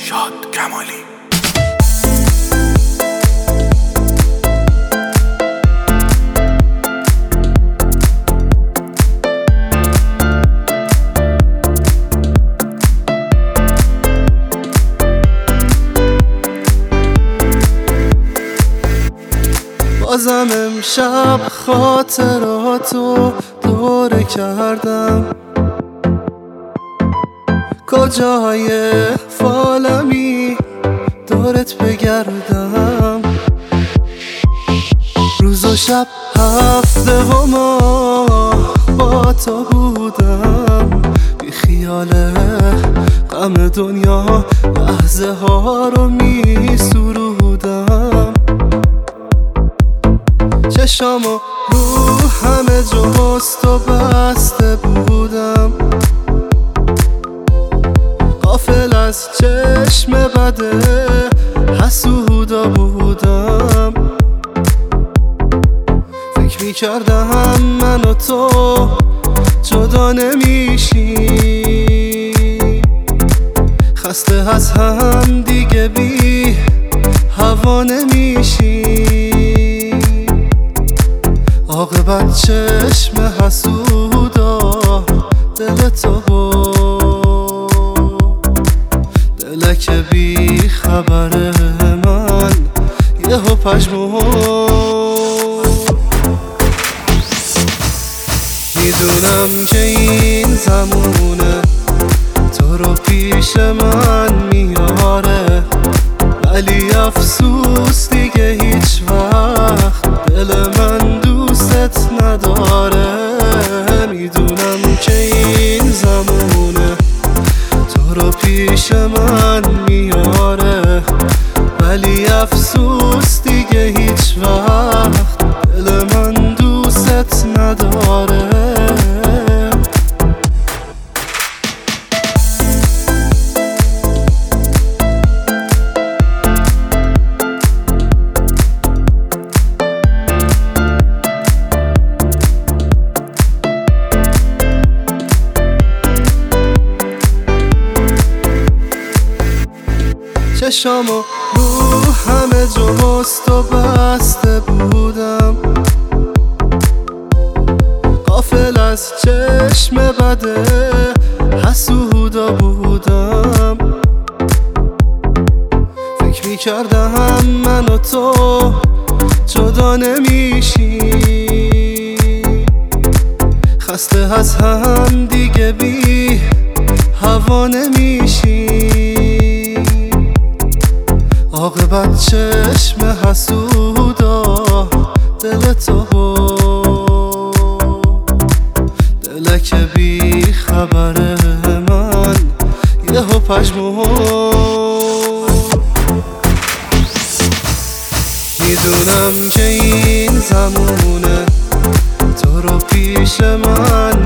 شاد کمالی. بازم امشب خاطراتو دوره کردم، کجای فالمی دورت بگردم. روز و شب هفته و ماه با تو بودم، بی خیال غم دنیا لحظه ها رو می سرودم. چشامو رو همه جست و بسته بودم، غافل از چشم بده حسودا بودم. فکر میکردم من و تو جدا نمیشی، خسته از هم دیگه بی هوا نمیشی. عاقبت چشم حسودا دل تو دلک بی خبر من یهو پژمرد. میدونم که این زمونه تو رو پیش من میاره، ولی افسوس دیگه هیچ وقت دل من دوست نداره. میدونم که این زمونه تو رو پیش من میاره، ولی افسوس دیگه هیچ وقت دل من دوست نداره. چشامو رو همه جست و بسته بودم، غافل از چشم بده حسودا بودم. فکر میکردم من و تو جدا نمیشی، خسته از هم دیگه بی هوا نمیشی. عاقبت چشم حسودا دل تو دلک بی خبر من یهو پژمرد. میدونم که این زمونه تو رو پیش من